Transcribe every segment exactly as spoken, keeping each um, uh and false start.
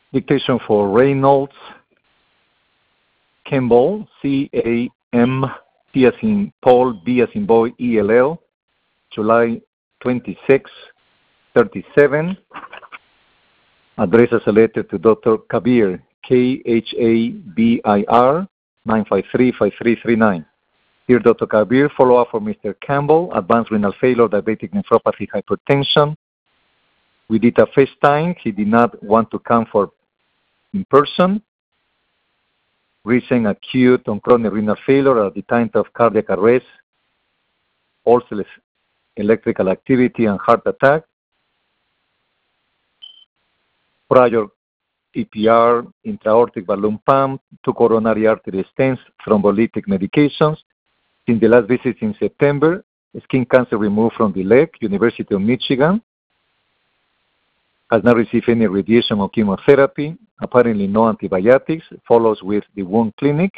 Dictation for Reynolds Campbell, C A M, P as in Paul, B as in boy, E L L, July twenty-sixth, thirty-seven. Address as a letter to Doctor Kabir, K H A B I R, nine five three, five three three nine. Dear Doctor Kabir, follow-up for Mister Campbell, advanced renal failure, diabetic nephropathy, hypertension. We did a FaceTime. He did not want to come for in person. Recent acute on chronic renal failure at the time of cardiac arrest, also electrical activity and heart attack. Prior E P R, intra-aortic balloon pump, two coronary artery stents, thrombolytic medications. In the last visit in September, skin cancer removed from the leg, University of Michigan. Has not received any radiation or chemotherapy. Apparently no antibiotics. Follows with the wound clinic.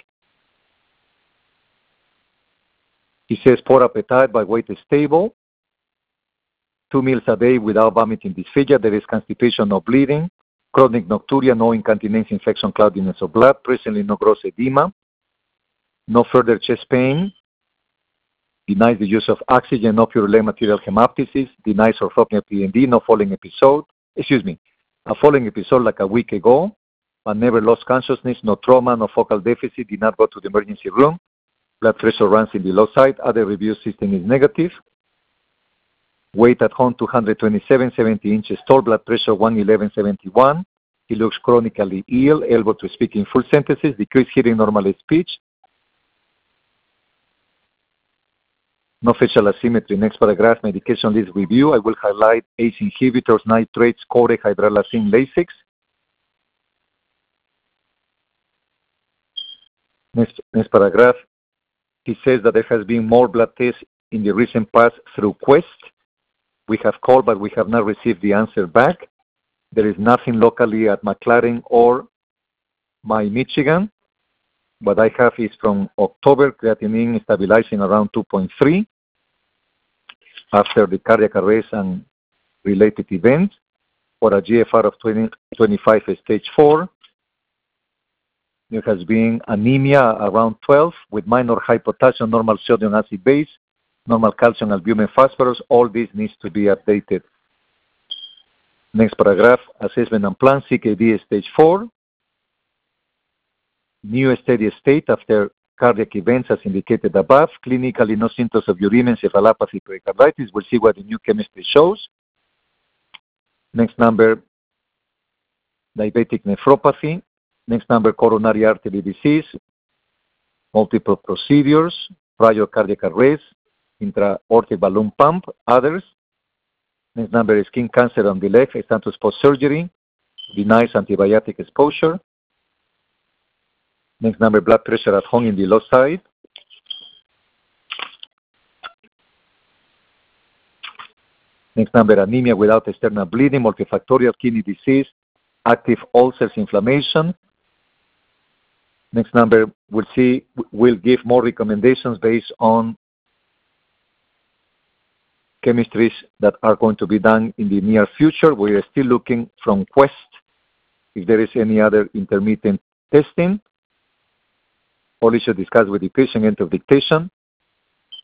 He says poor appetite but weight is stable. Two meals a day without vomiting, dysphagia. There is constipation, no bleeding. Chronic nocturia, no incontinence, infection, cloudiness of blood. Presently no gross edema. No further chest pain. Denies the use of oxygen, no pure leg material hemoptysis. Denies orthopnea P N D, no falling episode. Excuse me, a falling episode like a week ago, but never lost consciousness, no trauma, no focal deficit, did not go to the emergency room. Blood pressure runs in the low side. Other review system is negative. Weight at home two hundred twenty-seven, seventy inches tall. Blood pressure one eleven, seventy-one. He looks chronically ill, able to speak in full sentences, decreased hearing, normal speech. No facial asymmetry. Next paragraph, medication list review. I will highlight A C E inhibitors, nitrates, Coreg, hydralazine, Lasix. Next, next paragraph, he says that there has been more blood tests in the recent past through Quest. We have called, but we have not received the answer back. There is nothing locally at McLaren or my Michigan. What I have is from October, creatinine stabilizing around two point three after the cardiac arrest and related events, for a G F R of twenty, twenty-five stage four. There has been anemia around twelve with minor high potassium, normal sodium acid base, normal calcium, albumin, phosphorus. All this needs to be updated. Next paragraph, assessment and plan, C K D stage four. New steady state after cardiac events as indicated above. Clinically, no symptoms of uremia, encephalopathy, pericarditis. We'll see what the new chemistry shows. Next number, diabetic nephropathy. Next number, coronary artery disease, multiple procedures, prior cardiac arrest, intra-aortic balloon pump, others. Next number is skin cancer on the leg, status post-surgery, denies antibiotic exposure. Next number, blood pressure at home in the low side. Next number, anemia without external bleeding, multifactorial kidney disease, active ulcers, inflammation. Next number, we'll see, we'll give more recommendations based on chemistries that are going to be done in the near future. We are still looking from Quest if there is any other intermittent testing. All issues discussed with the patient, end of dictation.